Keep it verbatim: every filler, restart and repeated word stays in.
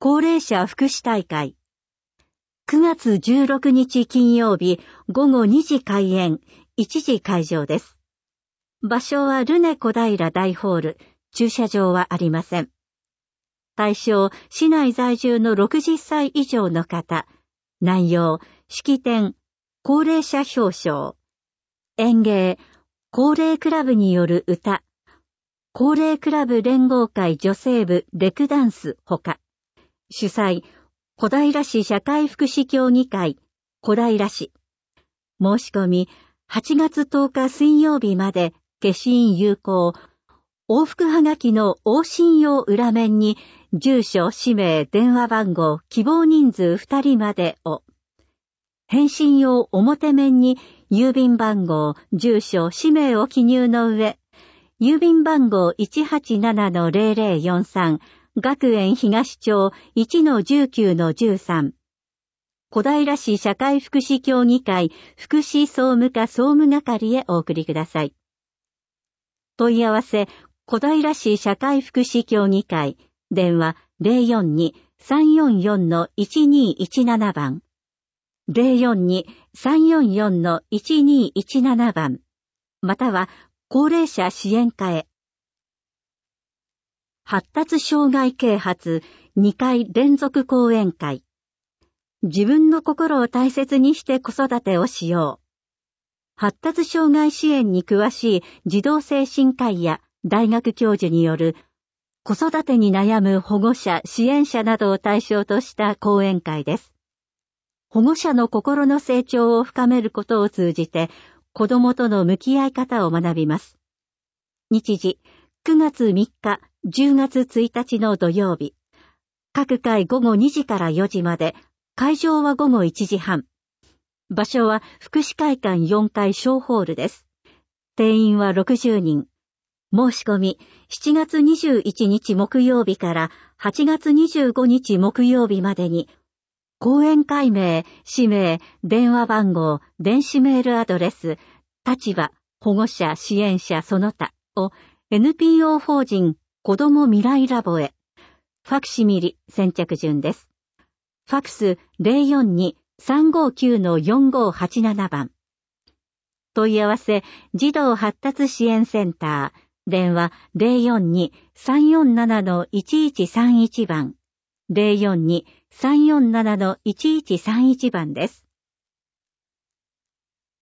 高齢者福祉大会。くがつじゅうろくにち金曜日ごごにじ開演、いちじ会場です。場所はルネ小平大ホール、駐車場はありません。対象、市内在住のろくじゅっさい以上の方。内容、式典、高齢者表彰。演芸、高齢クラブによる歌。高齢クラブ連合会女性部レクダンスほか。主催、小平市社会福祉協議会、小平市。申し込み、はちがつとおか水曜日まで、消印有効。往復はがきの往診用裏面に、住所、氏名、電話番号、希望人数ふたりまでを。返信用表面に、郵便番号、住所、氏名を記入の上、郵便番号 いちはちななのゼロゼロよんさん、学園東町 いちのじゅうきゅうのじゅうさん。小平市社会福祉協議会福祉総務課総務係へお送りください。問い合わせ、小平市社会福祉協議会、電話 ゼロよんに さんよんよんのいちにいちなな 番。ゼロよんに さんよんよんのいちにいちなな 番。または、高齢者支援課へ。発達障害啓発にかい連続講演会。自分の心を大切にして子育てをしよう。発達障害支援に詳しい児童精神科医や大学教授による子育てに悩む保護者、支援者などを対象とした講演会です。保護者の心の成長を深めることを通じて子供との向き合い方を学びます。日時、くがつみっか、じゅうがつついたちの土曜日。各回ごごにじからよじまで、会場はごごいちじはん。場所は福祉会館よんかい小ホールです。定員はろくじゅうにん。申し込み、しちがつにじゅういちにち木曜日からはちがつにじゅうごにち木曜日までに、講演会名、氏名、電話番号、電子メールアドレス、立場、保護者、支援者その他を エヌピーオー 法人子ども未来ラボへ。ファクシミリ先着順です。ファクス ゼロよんに さんごきゅうのよんごはちなな 番。問い合わせ、児童発達支援センター、電話 ゼロよんに さんよんななのいちいちさんいち 番。ゼロよんに さんよんななのいちいちさんいち 番です。